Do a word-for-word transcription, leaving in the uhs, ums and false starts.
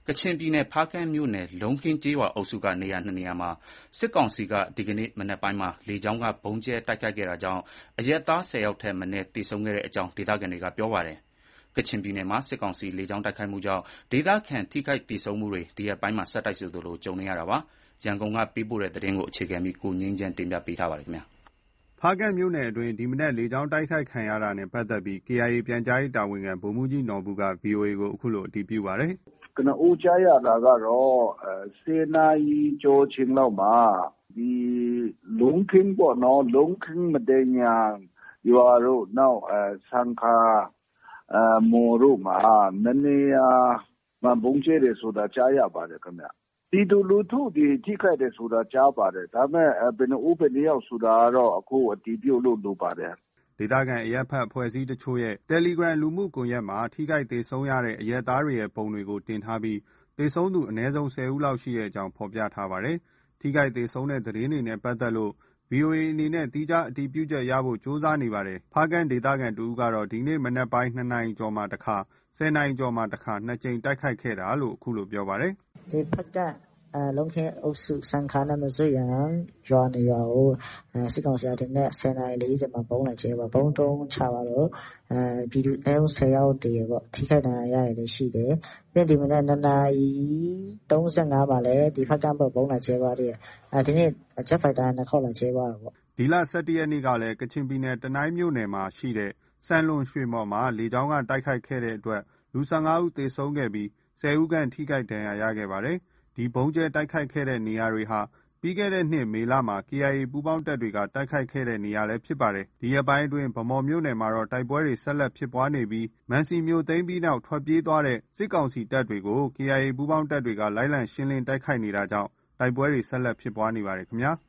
ကချင်ပြည်နယ်ဖားကန့်မြို့နယ်လုံးခင်းကျေးရွာအုပ်စုကနေရာနှစ်နေရာမှာစစ်ကောင်စီကဒီကနေ့မနက်ပိုင်းမှာလေကြောင်းကဗုံးကြဲတိုက်ခိုက်ခဲ့တာကြောင့်အရပ်သားဆယ်ယောက်ထက်မနည်းသေဆုံးခဲ့တဲ့အကြောင်းဒေသခံတွေကပြောပါတယ်။ကချင်ပြည်နယ်မှာစစ်ကောင်စီလေကြောင်းတိုက်ခိုက်မှုကြောင့်ဒေသခံထိခိုက်သေဆုံးမှုတွေဒီရက်ပိုင်းမှာဆက်တိုက်ဆိုသလိုကြုံနေရတာပါ။ရန်ကုန်ကပေးပို့တဲ့သတင်းကိုအခြေခံပြီးကိုငြိမ်းချမ်းတင်ပြပေးထားပါတယ်ခင်ဗျာ။ဖားကန့်မြို့နယ်အတွင်းဒီမနက်လေကြောင်းတိုက်ခိုက်ခံရတာနဲ့ပတ်သက်ပြီး ကေအိုင်အေ ပြန်ကြားရေးတာဝန်ခံဗိုလ်မှူးကြီးနော်ဘူက ဗွီအိုအေကိုအခုလိုအတည်ပြုပါတယ်။ "ကနဦးကြားရတာကတော့ဆယ်နာရီကျော်ချိန်လောက်မှာဒီလုံးခင်းပေါ့နော်၊လုံးခင်းမဒန်ယန်ရွာတို့နောက်ဆန်ခါမှော်တို့မှာနှစ်နေရာမှာဗုံးကြဲတယ်ဆိုတာကြားရပါတယ်ခင်ဗျ။ပြည်သူလူထုတွေထိခိုက်တယ်ဆိုတာကြားပါတယ်။ဒါပေမဲ့ဘယ်နှစ်ဦးဘယ်နှစ်ယောက်ဆိုတာကတော့အခုအတည်ပြုလို့လိုပါတယ်။ " ဒေသခံအရပ်ဘက်အဖွဲ့အစည်းတချို့ရဲ့ Telegram လူမှုကွန်ရက်မှာထိခိုက်သေဆုံးရတဲ့အရပ်သားတွေရဲ့ပုံတွေကိုတင်ထားပြီးသေဆုံးသူအနည်းဆုံးဆယ်ဦးလောက်ရှိကြောင်းဖော်ပြထားပါတယ်။ထိခိုက်သေဆုံးတဲ့သတင်းတွေနဲ့ပတ်သက်လို့ ဗွီအိုအေအနေနဲ့သီးခြားအတည်ပြုချက်ရဖို့ကြိုးစားနေပါတယ်။ဖားကန့်ဒေသခံတဦးကတော့ဒီနေ့မနက်ပိုင်းနှစ်နာရီကျော်မှာတခါ၊ဆယ်နာရီကျော်မှာတခါနှစ်ကြိမ်တိုက်ခိုက်ခဲ့တာလို့အခုလိုပြောပါတယ်။"ဒီဖားကန့်လုံးခင်းအုပ်စုဆန်ခါနဲ့မဇွတ်ယန်ရွာနှစ်ရွာကိုစစ်ကောင်စီကဒီမနက်ဆယ်နာရီလေးဆယ်မှာဗုံးလာကြဲပေါ့။ဗုံးသုံးချသွားတော့ပြည်သူအနည်းဆုံးဆယ်ယောက်သေတယ်ပေါ့။ထိခိုက်ဒဏ်ရာရတာလည်းရှိတယ်။ပြီးရင်ဒီမနက်နှစ်နာရီသုံးဆယ့်ငါးမှာလည်းဒီဖားကန့်ဘက်ဗုံးလာကြဲသွားသေးတယ်။ဒီနေ့ဂျက်ဖိုက်တာနှစ်ခေါက်လာကြဲသွားတာပေါ့။ဒီလ၁၁ရက်နေ့ကလည်းကချင်ပြည်နယ်တနိုင်းမြို့နယ်မှာရှိတဲ့စမ်းလွန်ရွှေမှော်မှာလေကြောင်းကတိုက်ခိုက်ခဲ့တဲ့အတွက်လူ၁၅ဦးသေဆုံးခဲ့ပြီးဆယ်ဦးခန့်ထိခိုက်ဒဏ်ရာရခဲ့ပါတယ်။ဒီဗုံးကြဲတိုက်ခိုက်ခဲ့တဲ့နေရာတွေဟာပြီးခဲ့တဲ့နှစ်မေလမှာ ကေအိုင်အေ ပူးပေါင်းတပ်တွေကတိုက်ခိုက်ခဲ့တဲ့နေရာလည်းဖြစ်ပါတယ်။ဒီရက်ပိုင်းအတွင်းဗန်းမော်မြို့နယ်မှာတော့တိုက်ပွဲတွေဆက်လက်ဖြစ်ပွားနေပြီးမံစီမြို့သိမ်းပြီးနောက်ထွက်ပြေးသွားတဲ့စစ်ကောင်စီတပ်တွေကို ကေအိုင်အေ ပူးပေါင်းတပ်တွေကလိုက်လံရှင်းလင်းတိုက်ခိုက်နေတာကြောင့်တိုက်ပွဲတွေဆက်လက်ဖြစ်ပွားနေပါတယ်ခင်ဗျာ။